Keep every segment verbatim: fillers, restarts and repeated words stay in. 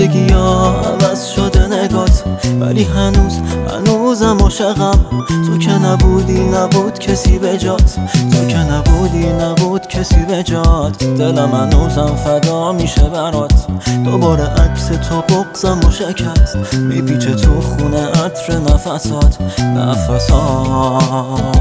تازگی ها عوض شده نگات، ولی هنوز هنوزم عاشقم. تو که نبودی نبود کسی به جات، تو که نبودی نبود کسی به جات. دلم هنوزم فدا میشه برات، دوباره عکس تو بغضم و شکست میپیچه تو خونه عطر نفسات نفسات.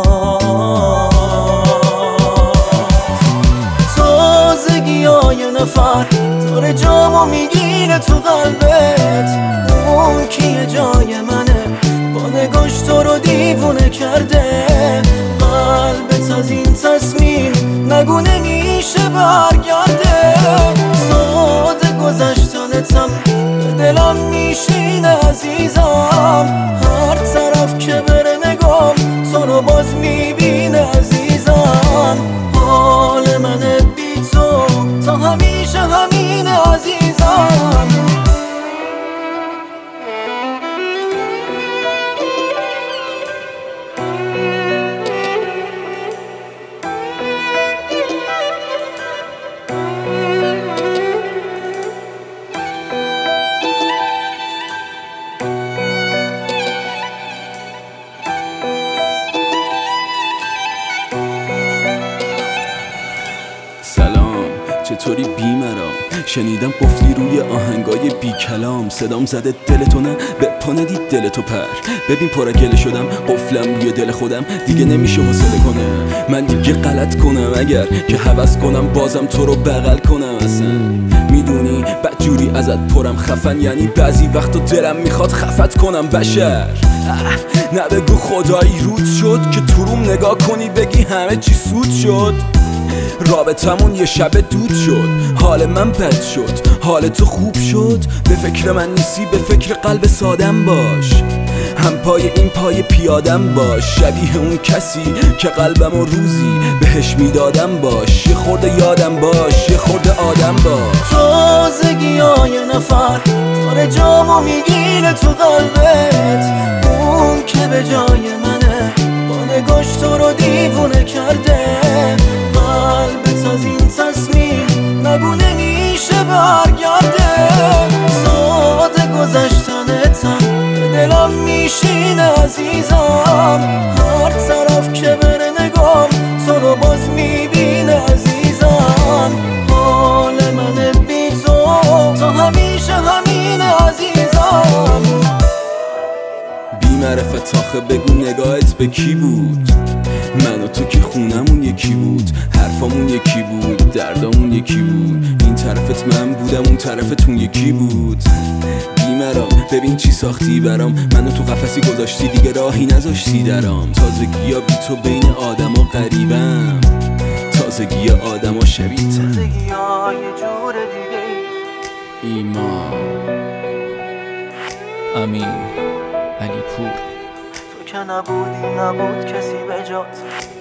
تازگی های نفر داره جامو میگیره تو قلبت، اون کیه جای منه با نگاش تو رو دیوونه کرده. قلبت از این تصمیم نگو نمیشه برگرده، ساده گذشتنتم به دلم میشینه عزیزم. هر طرف که بره نگام تو رو باز میبینه عزیزم. حال من بی تو تا همیشه همینه عزیزم. سلام، چطوری بیمرام؟ شنیدم قفلی روی آهنگای بی کلام، صدام زده دلتو نه به پا ندید دلتو پر. ببین پراگله شدم قفلم روی دل خودم، دیگه نمیشه حوصله کنه من دیگه غلط کنم. اگر که هوس کنم بازم تو رو بغل کنم. اصلا میدونی بدجوری ازت پرم خفن، یعنی بعضی وقتا دلم میخواد خفت کنم بشر. نه بگو خدایی رود شد که تو روم نگاه کنی بگی همه چی سود شد. رابطمون یه شب دود شد، حال من بد شد، حال تو خوب شد. به فکر من نیستی به فکر قلب سادم باش، هم پای این پای پیادم باش. شبیه اون کسی که قلبمو روزی بهش میدادم باش. یه خورده یادم باش، یه خورده آدم باش. تازگی های نفر داره جامو میگیره تو قلبت، اون که به جای منه با نگاش تو رو دیوونه کرده. قلبت از این تصمیم نگو نمیشه برگرده، ساده گذشتنتم به دلم میشینه عزیزم. هر طرف که بره نگام تو رو باز میبینه عزیزم. حال من بی تو تا همیشه همینه عزیزم. بی معرفت آخه بگو نگاهت به کی بود؟ من و تو که خونمون یکی بود، حرفامون یکی بود، دردامون یکی بود. این طرفت من بودم اون طرفتون یکی بود. بیمرام ببین چی ساختی برام، منو تو قفسی گذاشتی دیگه راهی نذاشتی درام. تازگی ها بی تو بین آدم ها غریبم، تازگی آدم ها شبیه تن. تازگی ها یه جور دیگه. ایمان امین علی پور. تو که نبودی نبود کسی به جات.